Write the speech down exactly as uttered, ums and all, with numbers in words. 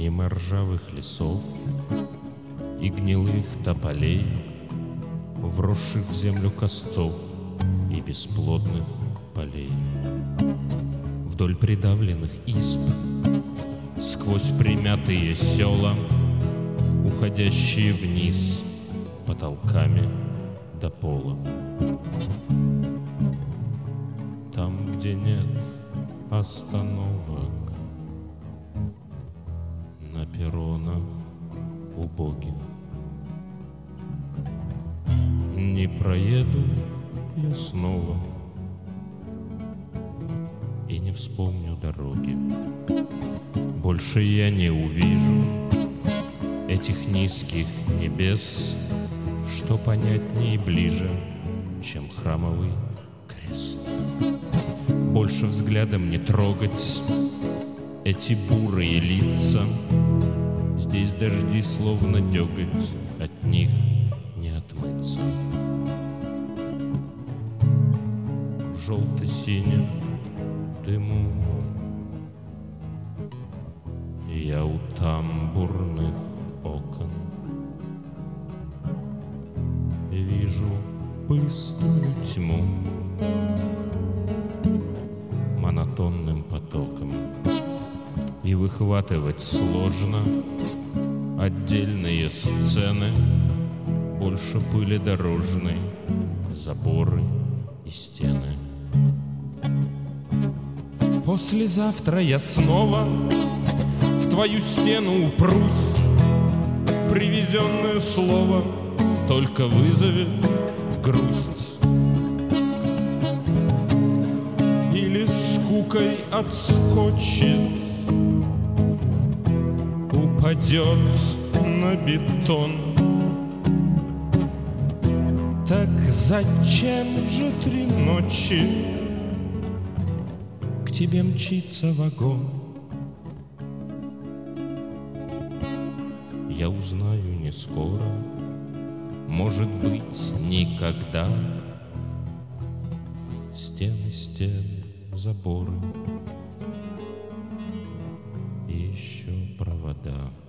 Мимо ржавых лесов и гнилых тополей, вросших в землю косцов и бесплодных полей. Вдоль придавленных исп, сквозь примятые села, уходящие вниз потолками до пола. Там, где нет остановок, на перронах убогих, не проеду я снова и не вспомню дороги. Больше я не увижу этих низких небес, что понятнее и ближе, чем храмовый крест. Больше взглядом не трогать эти бурые лица. Здесь дожди словно деготь, от них не отмыться. В желто-синем дыму я у тамбурных окон вижу быструю тьму монотонным потоком, и выхватывать сложно отдельные сцены. Больше пыли дорожной, заборы и стены. Послезавтра я снова в твою стену упрусь. Привезенное слово только вызовет грусть или скукой отскочит, упадет на бетон. Так зачем же три ночи к тебе мчится вагон? Я узнаю не скоро, может быть, никогда. Стены, стены, заборы и еще провода.